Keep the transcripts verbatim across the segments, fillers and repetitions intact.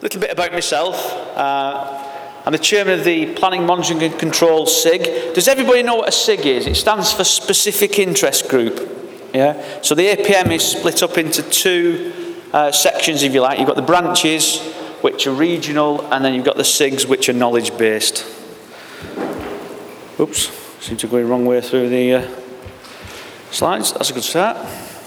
little bit about myself. Uh, I'm the chairman of the Planning, Monitoring and Control S I G. Does everybody know what a S I G is? It stands for Specific Interest Group. Yeah. So the A P M is split up into two uh, sections, if you like. You've got the branches, which are regional, and then you've got the S I Gs, which are knowledge-based. Oops, seem to go the wrong way through the uh, slides. That's a good start.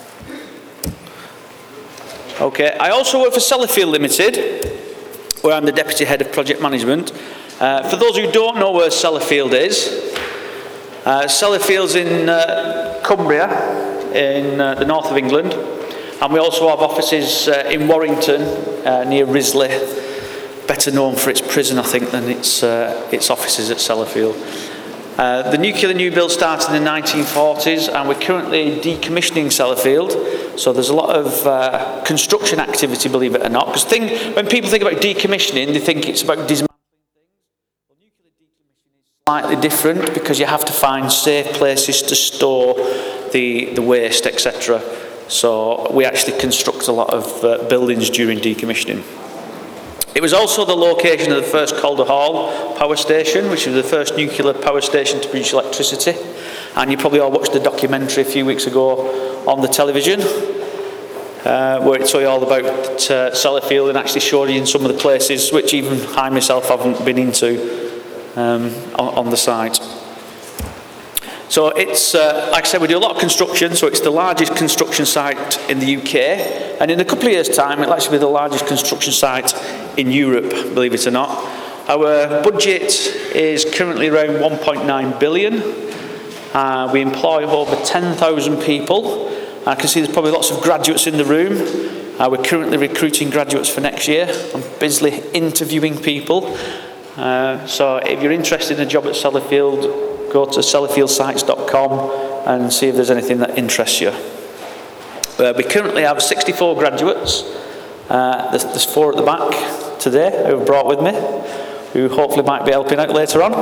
Okay. I also work for Sellafield Limited, where I'm the Deputy Head of Project Management. Uh, for those who don't know where Sellafield is, uh, Sellafield's in uh, Cumbria, in uh, the north of England, and we also have offices uh, in Warrington, uh, near Risley, better known for its prison, I think, than its, uh, its offices at Sellafield. Uh, the nuclear new build started in the nineteen forties, and we're currently decommissioning Sellafield. So there's a lot of uh, construction activity, believe it or not. Because when people think about decommissioning, they think it's about dismantling things. Well, nuclear decommissioning is slightly different because you have to find safe places to store the, the waste, et cetera. So we actually construct a lot of uh, buildings during decommissioning. It was also the location of the first Calder Hall power station, which was the first nuclear power station to produce electricity. And you probably all watched the documentary a few weeks ago on the television, uh, where it told you all about uh, Sellafield and actually showed you in some of the places which even I myself haven't been into um, on, on the site. So it's, uh, like I said, we do a lot of construction, so it's the largest construction site in the U K, and in a couple of years' time it'll actually be the largest construction site in Europe, believe it or not. Our budget is currently around one point nine billion. Uh, we employ over ten thousand people. I can see there's probably lots of graduates in the room. Uh, we're currently recruiting graduates for next year. I'm busily interviewing people. Uh, so if you're interested in a job at Sellafield, go to sellafield sites dot com and see if there's anything that interests you. Uh, we currently have sixty-four graduates. Uh, there's, there's four at the back today who I've brought with me, who hopefully might be helping out later on.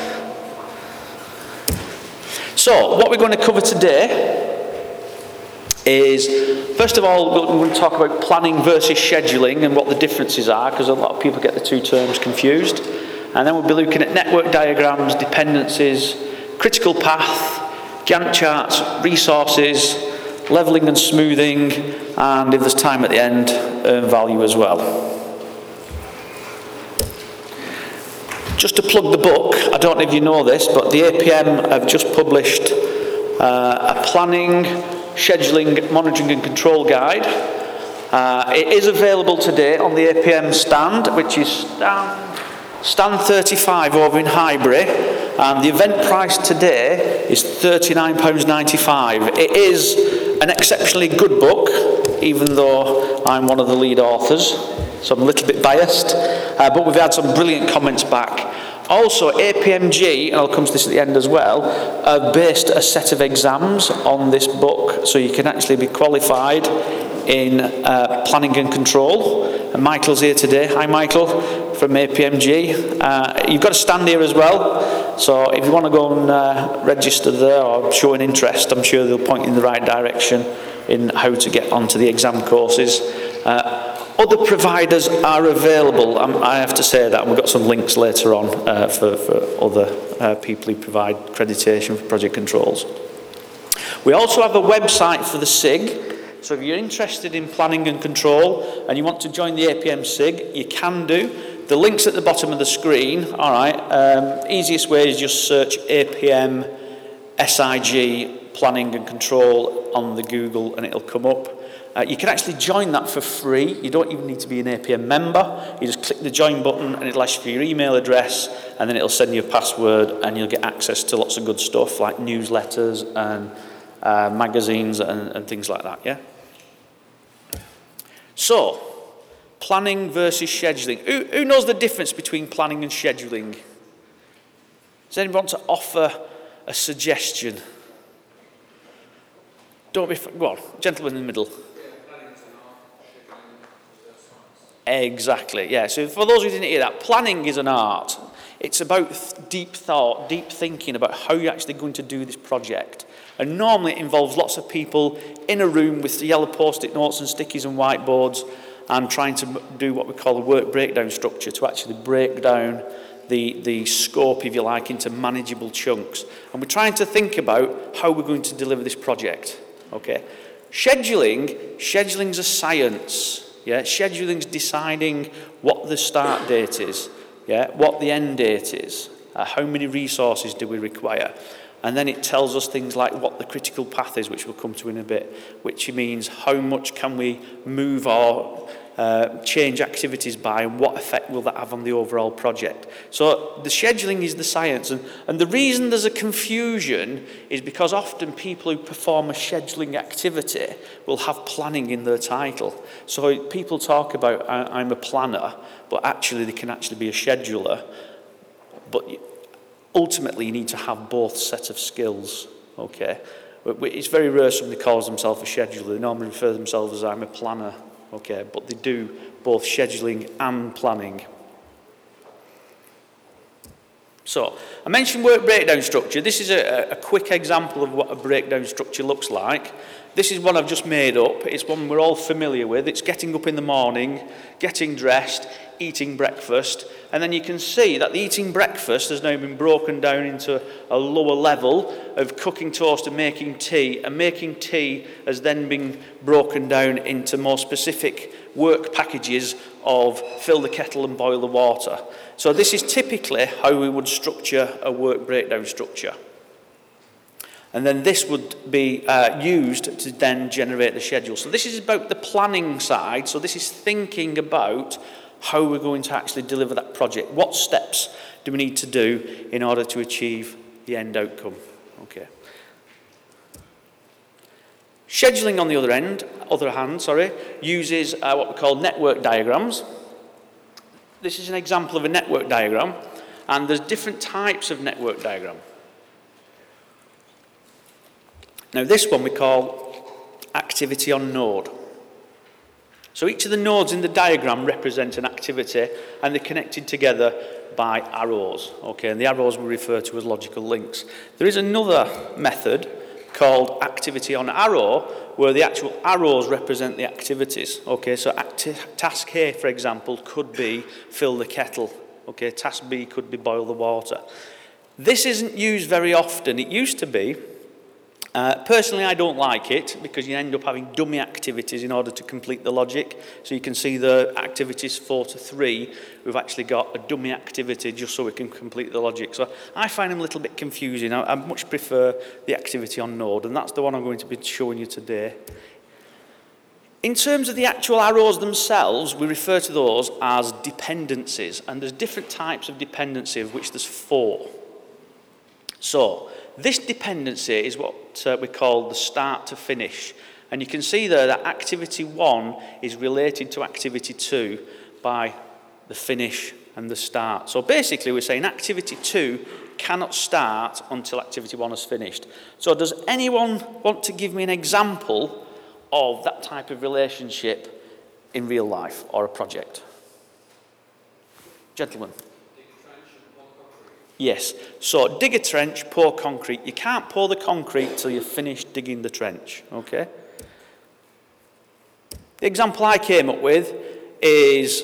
So, what we're going to cover today is, first of all, we're going to talk about planning versus scheduling and what the differences are, because a lot of people get the two terms confused. And then we'll be looking at network diagrams, dependencies, critical path, Gantt charts, resources, levelling and smoothing, and if there's time at the end, earn value as well. Just to plug the book, I don't know if you know this, but the A P M have just published uh, a planning, scheduling, monitoring and control guide. Uh, it is available today on the A P M stand, which is stand Stand thirty-five over in Highbury, and the event price today is thirty-nine pounds ninety-five. It is an exceptionally good book, even though I'm one of the lead authors, so I'm a little bit biased, uh, but we've had some brilliant comments back. Also, A P M G, and I'll come to this at the end as well, have based a set of exams on this book, so you can actually be qualified in uh, planning and control. And Michael's here today. Hi, Michael, from A P M G. Uh, you've got a stand here as well, so if you want to go and uh, register there or show an interest, I'm sure they'll point you in the right direction in how to get onto the exam courses. Uh, other providers are available. Um, I have to say that, and we've got some links later on uh, for, for other uh, people who provide accreditation for project controls. We also have a website for the S I G. So if you're interested in planning and control and you want to join the A P M S I G, you can do. The link's at the bottom of the screen. All right. Um, easiest way is just search A P M S I G planning and control on the Google and it'll come up. Uh, you can actually join that for free. You don't even need to be an A P M member. You just click the join button and it'll ask you for your email address, and then it'll send you a password and you'll get access to lots of good stuff like newsletters and uh, magazines and, and things like that. Yeah. So, planning versus scheduling. Who, who knows the difference between planning and scheduling? Does anyone want to offer a suggestion? Don't be, go on, gentleman in the middle. Exactly, yeah. So for those who didn't hear that, planning is an art. It's about deep thought, deep thinking about how you're actually going to do this project. And normally it involves lots of people in a room with yellow post-it notes and stickies and whiteboards, and trying to do what we call a work breakdown structure to actually break down the, the scope, if you like, into manageable chunks. And we're trying to think about how we're going to deliver this project. Okay. Scheduling, scheduling's a science. Yeah. Scheduling's deciding what the start date is, yeah, what the end date is, uh, how many resources do we require. And then it tells us things like what the critical path is, which we'll come to in a bit, which means how much can we move or uh, change activities by, and what effect will that have on the overall project. So the scheduling is the science. And, and the reason there's a confusion is because often people who perform a scheduling activity will have planning in their title. So people talk about, I'm a planner, but actually they can actually be a scheduler. But ultimately, you need to have both sets of skills, okay? It's very rare somebody calls themselves a scheduler. They normally refer to themselves as I'm a planner, okay? But they do both scheduling and planning. So, I mentioned work breakdown structure. This is a, a quick example of what a breakdown structure looks like. This is one I've just made up. It's one we're all familiar with. It's getting up in the morning, getting dressed, eating breakfast, and then you can see that the eating breakfast has now been broken down into a lower level of cooking toast and making tea, and making tea has then been broken down into more specific work packages of fill the kettle and boil the water. So this is typically how we would structure a work breakdown structure. And then this would be uh, used to then generate the schedule. So this is about the planning side. So this is thinking about how we're going to actually deliver that project. What steps do we need to do in order to achieve the end outcome? Okay. Scheduling, on the other end, other hand, sorry, uses uh, what we call network diagrams. This is an example of a network diagram, and there's different types of network diagram. Now, this one we call activity on node. So each of the nodes in the diagram represent an activity, and they're connected together by arrows. Okay, and the arrows we refer to as logical links. There is another method called activity on arrow, where the actual arrows represent the activities. Okay, so acti- task A, for example, could be fill the kettle. Okay, task B could be boil the water. This isn't used very often. It used to be. Uh, personally, I don't like it because you end up having dummy activities in order to complete the logic. So you can see the activities four to three, we've actually got a dummy activity just so we can complete the logic. So I find them a little bit confusing. I, I much prefer the activity on node, and that's the one I'm going to be showing you today. In terms of the actual arrows themselves, we refer to those as dependencies, and there's different types of dependency, of which there's four. So this dependency is what uh, we call the start to finish. And you can see there that activity one is related to activity two by the finish and the start. So basically we're saying activity two cannot start until activity one is finished. So does anyone want to give me an example of that type of relationship in real life or a project? Gentlemen. Yes, so dig a trench, pour concrete. You can't pour the concrete till you've finished digging the trench, okay? The example I came up with is,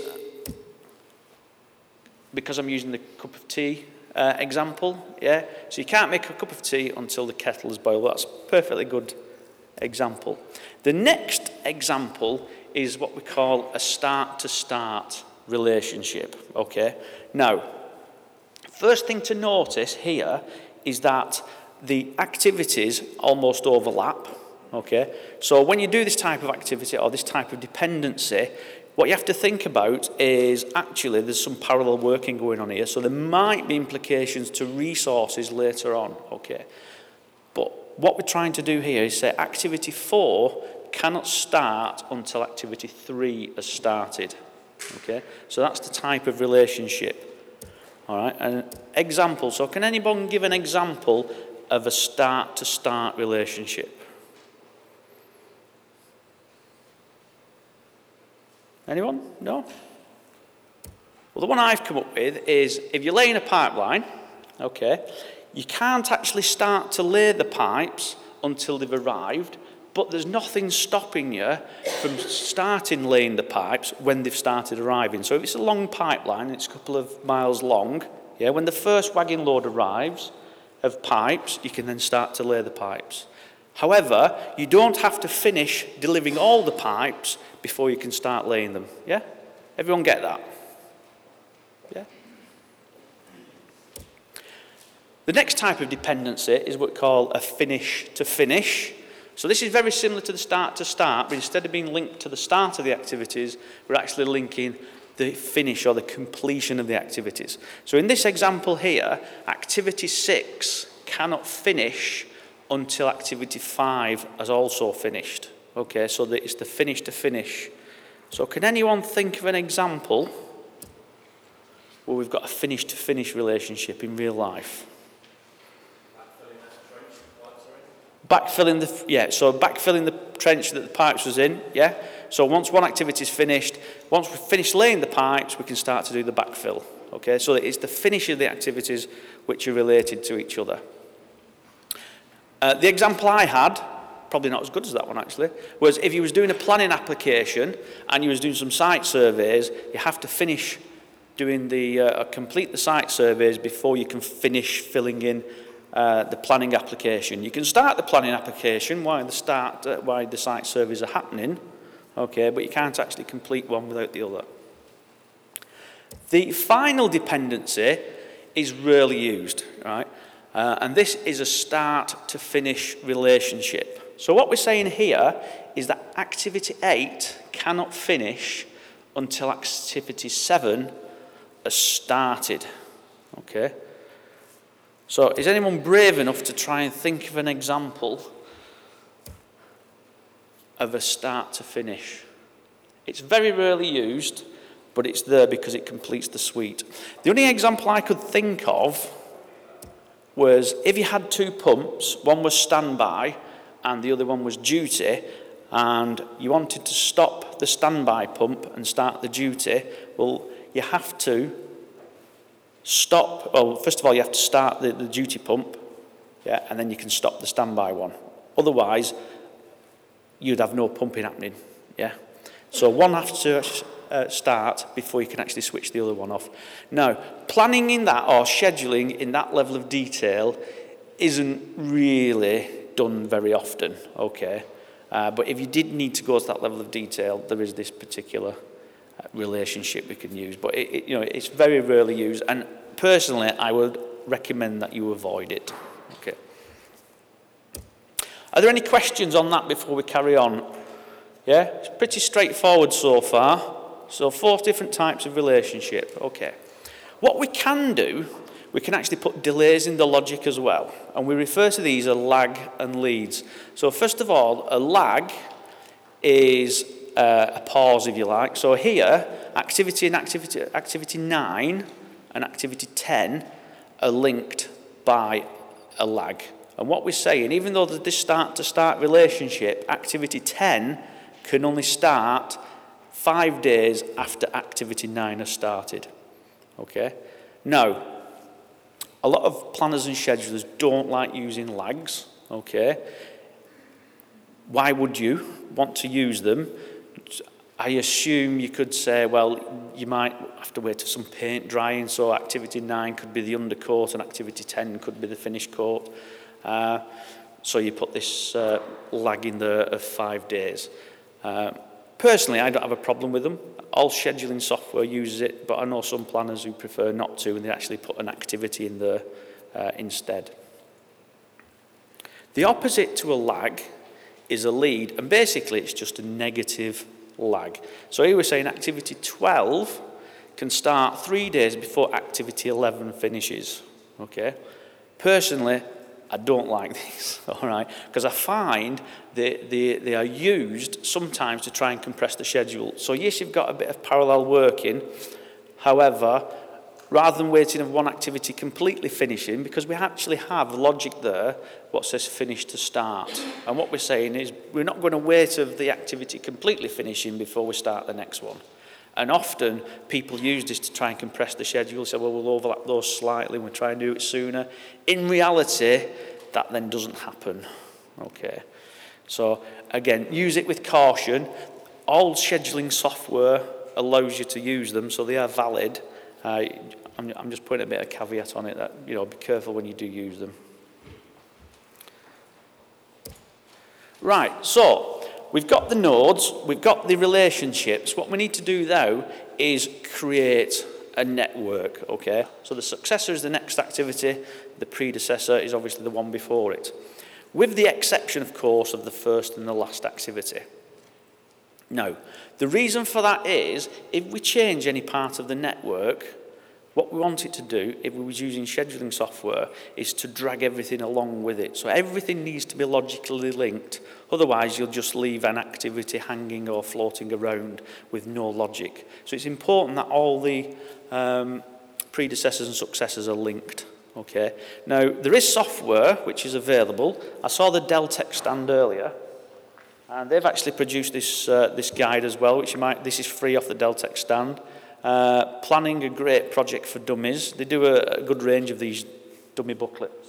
because I'm using the cup of tea uh, example, yeah? So you can't make a cup of tea until the kettle is boiled. That's a perfectly good example. The next example is what we call a start-to-start relationship, okay? Now, first thing to notice here is that the activities almost overlap, okay? So when you do this type of activity or this type of dependency, what you have to think about is actually there's some parallel working going on here, so there might be implications to resources later on, okay? But what we're trying to do here is say activity four cannot start until activity three has started, okay? So that's the type of relationship. All right, an example. So can anyone give an example of a start-to-start relationship? Anyone? No? Well, the one I've come up with is if you're laying a pipeline, okay, you can't actually start to lay the pipes until they've arrived, but there's nothing stopping you from starting laying the pipes when they've started arriving. So if it's a long pipeline, it's a couple of miles long, yeah, when the first wagon load arrives of pipes, you can then start to lay the pipes. However, you don't have to finish delivering all the pipes before you can start laying them, yeah? Everyone get that? Yeah? The next type of dependency is what we call a finish to finish. So this is very similar to the start to start, but instead of being linked to the start of the activities, we're actually linking the finish or the completion of the activities. So in this example here, activity six cannot finish until activity five has also finished. Okay, so that it's the finish to finish. So can anyone think of an example where we've got a finish to finish relationship in real life? Backfilling the, yeah, so backfilling the trench that the pipes was in, yeah? So once one activity is finished, once we've finished laying the pipes, we can start to do the backfill, okay? So it's the finish of the activities which are related to each other. Uh, the example I had, probably not as good as that one actually, was if you was doing a planning application and you was doing some site surveys, you have to finish doing the, uh, complete the site surveys before you can finish filling in Uh, the planning application. You can start the planning application while the start, uh, while the site surveys are happening, okay, but you can't actually complete one without the other. The final dependency is rarely used, right? Uh, and this is a start to finish relationship. So what we're saying here is that activity eight cannot finish until activity seven has started, okay? So is anyone brave enough to try and think of an example of a start to finish? It's very rarely used, but it's there because it completes the suite. The only example I could think of was if you had two pumps, one was standby and the other one was duty, and you wanted to stop the standby pump and start the duty, well, you have to stop, well, first of all, you have to start the, the duty pump, yeah, and then you can stop the standby one. Otherwise, you'd have no pumping happening, yeah. So one has to uh, start before you can actually switch the other one off. Now, planning in that or scheduling in that level of detail isn't really done very often, okay. Uh, but if you did need to go to that level of detail, there is this particular relationship we can use, but it, it, you know, it's very rarely used, and personally I would recommend that you avoid it. Okay. Are there any questions on that before we carry on? Yeah, it's pretty straightforward so far. So four different types of relationship. Okay. What we can do, we can actually put delays in the logic as well, and we refer to these as lag and leads. So first of all, a lag is Uh, a pause, if you like. So here, activity and activity, activity nine and activity ten are linked by a lag. And what we're saying, even though there's this start-to-start relationship, activity ten can only start five days after activity nine has started. Okay? Now, a lot of planners and schedulers don't like using lags. Okay? Why would you want to use them? I assume you could say, well, you might have to wait for some paint drying, so activity nine could be the undercoat and activity ten could be the finish coat. Uh, so you put this uh, lag in there of five days. Uh, personally, I don't have a problem with them. All scheduling software uses it, but I know some planners who prefer not to, and they actually put an activity in there uh, instead. The opposite to a lag is a lead, and basically it's just a negative lag. So here we're saying activity twelve can start three days before activity eleven finishes. Okay? Personally, I don't like these, all right? Because I find they, they, they are used sometimes to try and compress the schedule. So yes, you've got a bit of parallel working. However, rather than waiting for one activity completely finishing, because we actually have logic there, what says finish to start. And what we're saying is we're not going to wait for the activity completely finishing before we start the next one. And often people use this to try and compress the schedule, say, well, we'll overlap those slightly and we'll try and do it sooner. In reality, that then doesn't happen. Okay. So again, use it with caution. All scheduling software allows you to use them, so they are valid. Uh, I'm, I'm just putting a bit of caveat on it that, you know, be careful when you do use them. Right, so we've got the nodes, we've got the relationships. What we need to do now is create a network, okay? So the successor is the next activity, the predecessor is obviously the one before it. With the exception, of course, of the first and the last activity. Now, the reason for that is, if we change any part of the network, what we want it to do, if we was using scheduling software, is to drag everything along with it. So everything needs to be logically linked. Otherwise, you'll just leave an activity hanging or floating around with no logic. So it's important that all the um, predecessors and successors are linked. Okay. Now, there is software which is available. I saw the Deltek stand earlier, and they've actually produced this uh, this guide as well, which you might. This is free off the Deltek stand. Uh, planning a great project for dummies. They do a, a good range of these dummy booklets.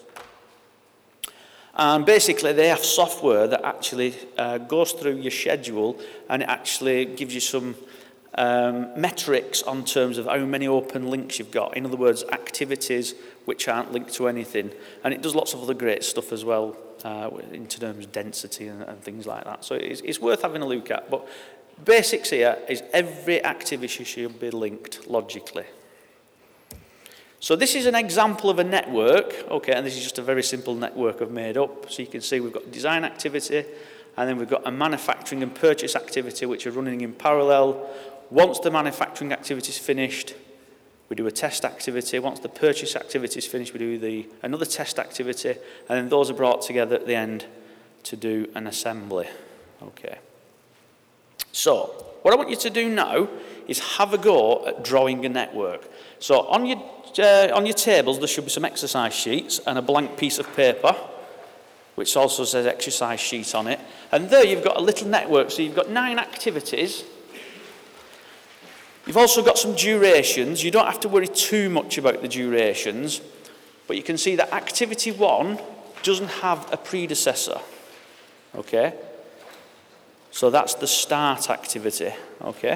And basically they have software that actually uh, goes through your schedule, and it actually gives you some um, metrics on terms of how many open links you've got. In other words, activities which aren't linked to anything. And it does lots of other great stuff as well uh, in terms of density and, and things like that. So it's, it's worth having a look at. But basics here is every activity should be linked logically. So this is an example of a network, okay, and this is just a very simple network I've made up. So you can see we've got design activity, and then we've got a manufacturing and purchase activity which are running in parallel. Once the manufacturing activity is finished, we do a test activity. Once the purchase activity is finished, we do the, another test activity, and then those are brought together at the end to do an assembly, okay. So, what I want you to do now is have a go at drawing a network. So, on your, uh, on your tables, there should be some exercise sheets and a blank piece of paper, which also says exercise sheet on it. And there you've got a little network, so you've got nine activities. You've also got some durations. You don't have to worry too much about the durations, but you can see that activity one doesn't have a predecessor, okay? So that's the start activity, okay?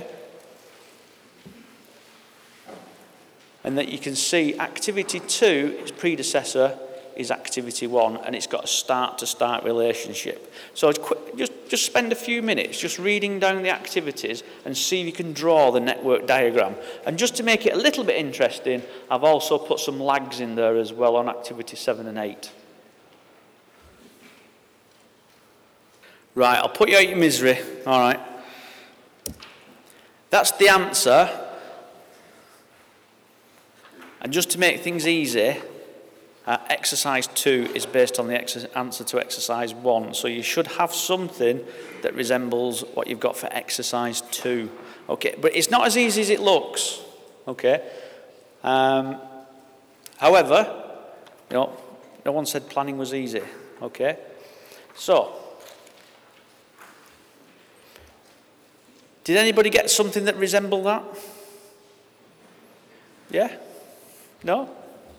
And that you can see activity two, its predecessor, is activity one, and it's got a start-to-start relationship. So it's quick, just, just spend a few minutes just reading down the activities and see if you can draw the network diagram. And just to make it a little bit interesting, I've also put some lags in there as well on activity seven and eight. Right, I'll put you out your misery, all right. That's the answer. And just to make things easy, uh, exercise two is based on the ex answer to exercise one. So you should have something that resembles what you've got for exercise two. Okay, but it's not as easy as it looks, okay. Um, however, you know, no one said planning was easy, okay. So, did anybody get something that resembled that? Yeah? No?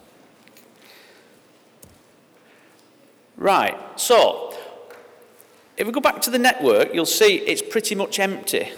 Right, so, if we go back to the network, you'll see it's pretty much empty.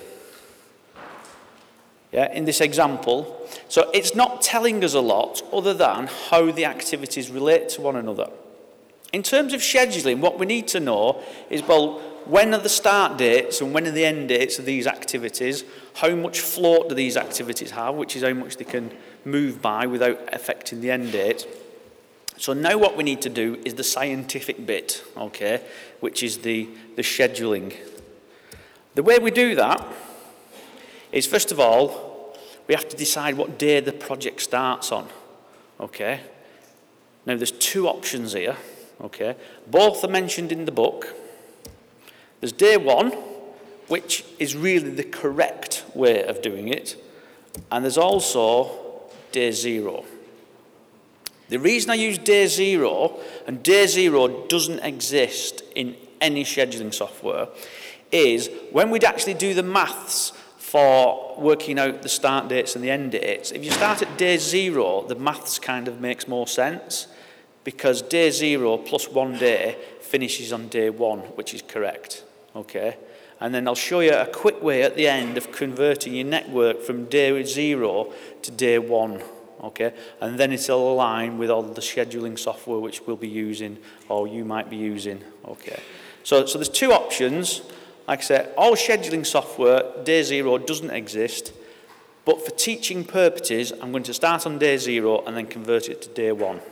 Yeah, in this example. So it's not telling us a lot other than how the activities relate to one another. In terms of scheduling, what we need to know is, well, when are the start dates and when are the end dates of these activities? How much float do these activities have, which is how much they can move by without affecting the end date. So now what we need to do is the scientific bit, okay, which is the, the scheduling. The way we do that is, first of all, we have to decide what day the project starts on, okay. Now there's two options here, okay. Both are mentioned in the book. There's day one, which is really the correct way of doing it, and there's also day zero. The reason I use day zero, and day zero doesn't exist in any scheduling software, is when we'd actually do the maths for working out the start dates and the end dates, if you start at day zero, the maths kind of makes more sense, because day zero plus one day finishes on day one, which is correct, okay? And then I'll show you a quick way at the end of converting your network from day zero to day one, okay? And then it'll align with all the scheduling software which we'll be using or you might be using, okay? So, so there's two options. Like I said, all scheduling software, day zero doesn't exist, but for teaching purposes, I'm going to start on day zero and then convert it to day one.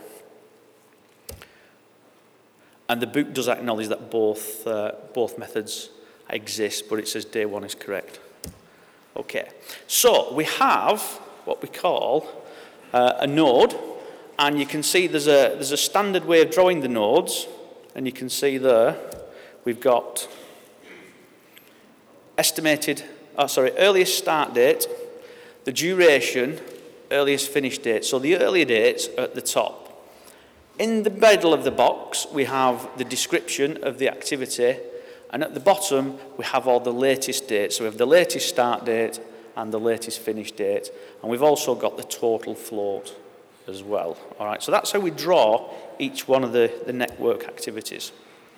And the book does acknowledge that both, uh, both methods exist, but it says day one is correct. Okay, so we have what we call uh, a node, and you can see there's a, there's a standard way of drawing the nodes, and you can see there we've got estimated, oh, sorry, earliest start date, the duration, earliest finish date. So the earlier dates are at the top. In the middle of the box, we have the description of the activity, and at the bottom, we have all the latest dates. So we have the latest start date and the latest finish date, and we've also got the total float as well. All right, so that's how we draw each one of the, the network activities.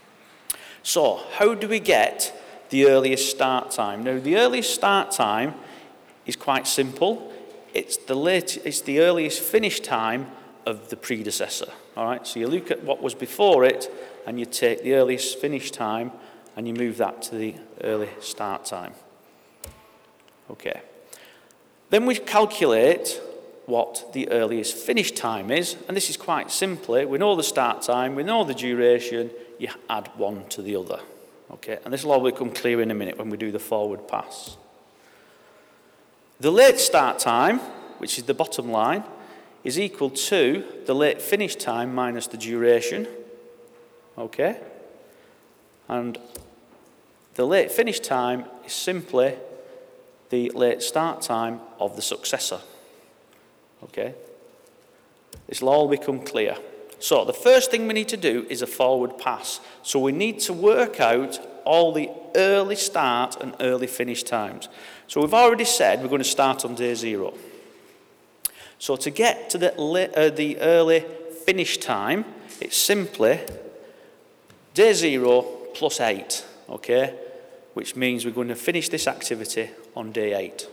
So how do we get the earliest start time? Now, the earliest start time is quite simple. It's the late, it's the earliest finish time of the predecessor. All right, so you look at what was before it, and you take the earliest finish time, and you move that to the early start time. Okay. Then we calculate what the earliest finish time is, and this is quite simply, we know the start time, we know the duration, you add one to the other. Okay, and this will all become clear in a minute when we do the forward pass. The late start time, which is the bottom line, is equal to the late finish time minus the duration. Okay? And the late finish time is simply the late start time of the successor. Okay? This will all become clear. So the first thing we need to do is a forward pass. So we need to work out all the early start and early finish times. So we've already said we're going to start on day zero. So to get to the, uh, the early finish time, it's simply day zero plus eight, okay? Which means we're going to finish this activity on day eight.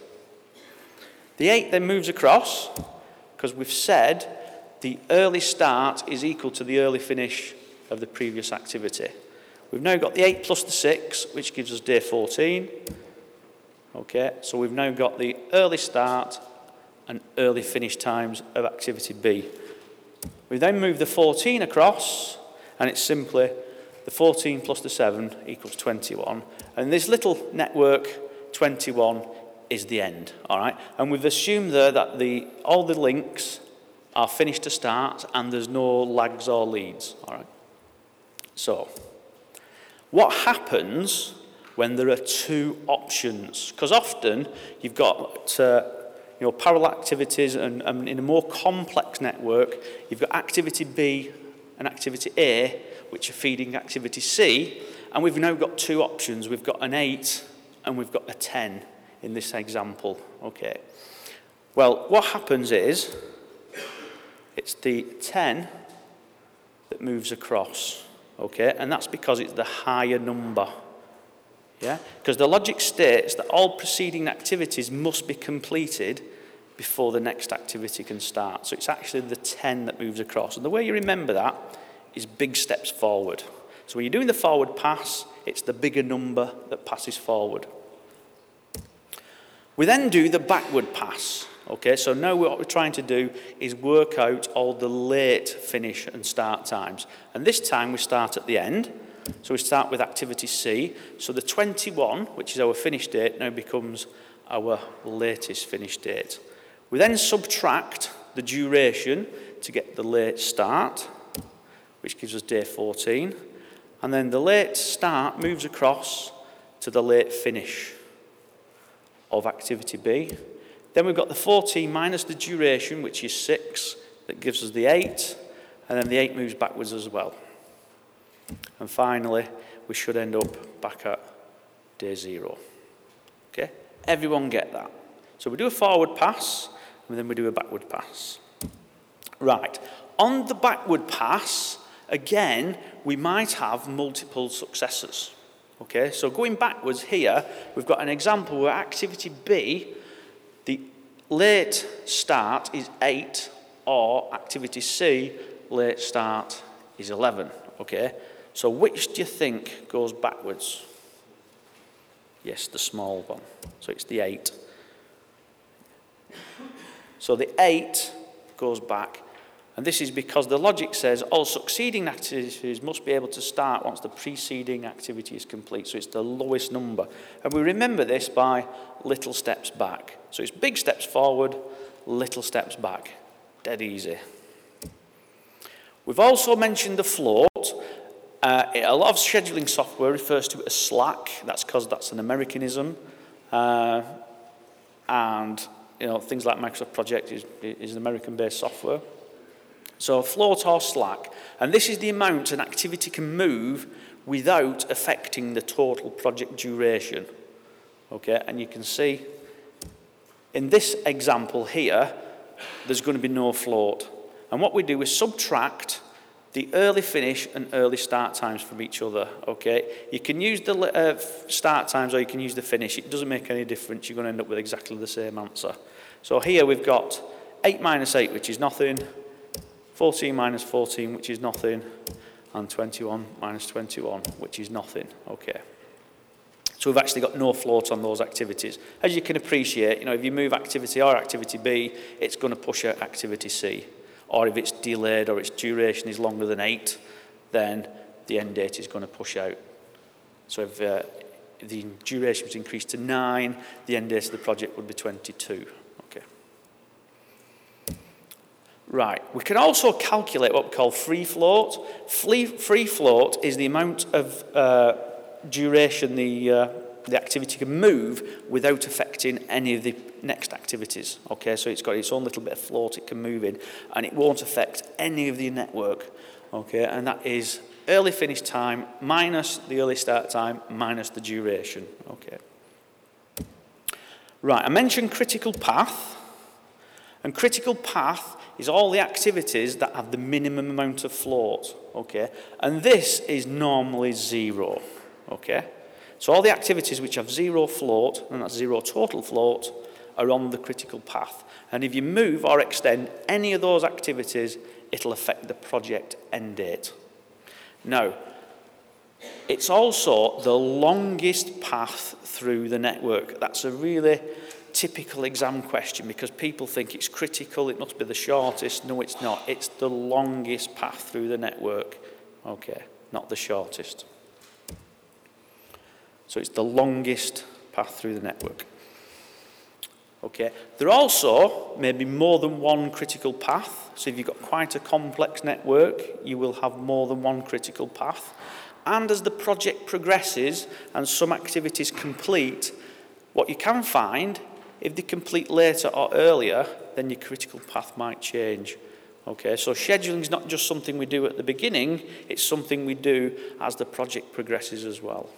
The eight then moves across, because we've said the early start is equal to the early finish of the previous activity. We've now got the eight plus the six, which gives us day fourteen. Okay, so we've now got the early start and early finish times of activity B. We then move the fourteen across, and it's simply the fourteen plus the seven equals twenty-one. And this little network, twenty-one, is the end, all right? And we've assumed there that the, all the links are finished to start and there's no lags or leads, all right? So, what happens when there are two options? Because often you've got uh, you know, parallel activities, and, and in a more complex network, you've got activity B and activity A, which are feeding activity C, and we've now got two options. We've got an eight and we've got a ten in this example, okay? Well, what happens is, it's the ten that moves across, okay? And that's because it's the higher number, yeah? Because the logic states that all preceding activities must be completed before the next activity can start. So it's actually the ten that moves across. And the way you remember that is big steps forward. So when you're doing the forward pass, it's the bigger number that passes forward. We then do the backward pass. Okay, so now what we're trying to do is work out all the late finish and start times. And this time we start at the end. So we start with activity C. So the twenty-one, which is our finish date, now becomes our latest finish date. We then subtract the duration to get the late start, which gives us day fourteen. And then the late start moves across to the late finish of activity B. Then we've got the fourteen minus the duration, which is six, that gives us the eight, and then the eight moves backwards as well. And finally, we should end up back at day zero. Okay? Everyone get that? So we do a forward pass, and then we do a backward pass. Right. On the backward pass, again, we might have multiple successors. Okay, so going backwards here, we've got an example where activity B, the late start is eight, or activity C, late start is eleven. Okay, so which do you think goes backwards? Yes, the small one. So it's the eight. So the eight goes back. And this is because the logic says all succeeding activities must be able to start once the preceding activity is complete. So it's the lowest number. And we remember this by little steps back. So it's big steps forward, little steps back. Dead easy. We've also mentioned the float. Uh, a lot of scheduling software refers to it as Slack. That's because that's an Americanism. Uh, and you know, things like Microsoft Project is, is an American-based software. So float or slack, and this is the amount an activity can move without affecting the total project duration. Okay, and you can see in this example here, there's going to be no float. And what we do is subtract the early finish and early start times from each other. Okay, you can use the uh, start times or you can use the finish. It doesn't make any difference. You're going to end up with exactly the same answer. So here we've got eight minus eight, which is nothing. fourteen minus fourteen, which is nothing, and twenty-one minus twenty-one, which is nothing. Okay. So we've actually got no float on those activities. As you can appreciate, you know, if you move activity A or activity B, it's going to push out activity C. Or if it's delayed or its duration is longer than eight, then the end date is going to push out. So if uh, the duration was increased to nine, the end date of the project would be twenty-two. Right, we can also calculate what we call free float. Free, free float is the amount of uh, duration the, uh, the activity can move without affecting any of the next activities. Okay, so it's got its own little bit of float it can move in, and it won't affect any of the network. Okay, and that is early finish time minus the early start time minus the duration. Okay. Right, I mentioned critical path, and critical path is all the activities that have the minimum amount of float, okay? And this is normally zero, okay? So all the activities which have zero float, and that's zero total float, are on the critical path. And if you move or extend any of those activities, it'll affect the project end date. Now, it's also the longest path through the network. That's a really typical exam question because people think it's critical, it must be the shortest. No, it's not. It's the longest path through the network. Okay, not the shortest. So it's the longest path through the network. Okay, there also may be more than one critical path. So if you've got quite a complex network, you will have more than one critical path. And as the project progresses and some activities complete, what you can find, if they complete later or earlier, then your critical path might change. Okay, so scheduling is not just something we do at the beginning, it's something we do as the project progresses as well.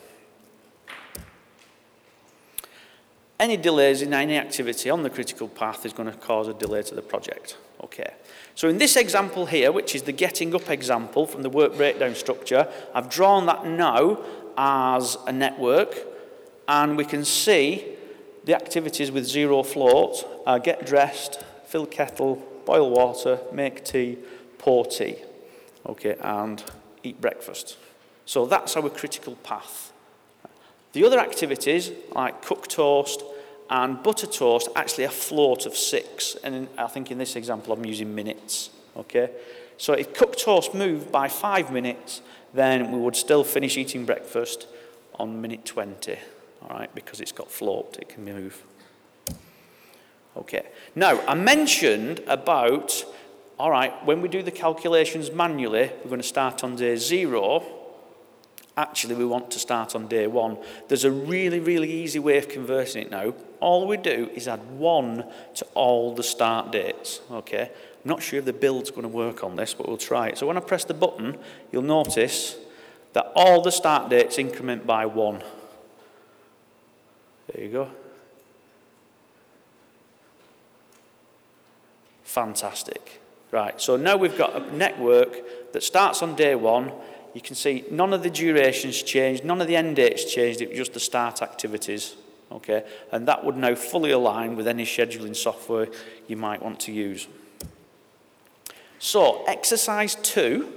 Any delays in any activity on the critical path is going to cause a delay to the project. Okay, so in this example here, which is the getting up example from the work breakdown structure, I've drawn that now as a network, and we can see the activities with zero float are get dressed, fill kettle, boil water, make tea, pour tea, okay, and eat breakfast. So that's our critical path. The other activities, like cook toast and butter toast, actually a float of six, and I think in this example I'm using minutes, okay? So if cook toast moved by five minutes, then we would still finish eating breakfast on minute twenty. All right, because it's got float, it can move. Okay, now I mentioned about, all right, when we do the calculations manually, we're going to start on day zero. Actually, we want to start on day one. There's a really, really easy way of converting it now. All we do is add one to all the start dates, okay? I'm not sure if the build's going to work on this, but we'll try it. So when I press the button, you'll notice that all the start dates increment by one. There you go. Fantastic. Right, so now we've got a network that starts on day one. You can see none of the durations changed, none of the end dates changed, it was just the start activities. Okay, and that would now fully align with any scheduling software you might want to use. So, exercise two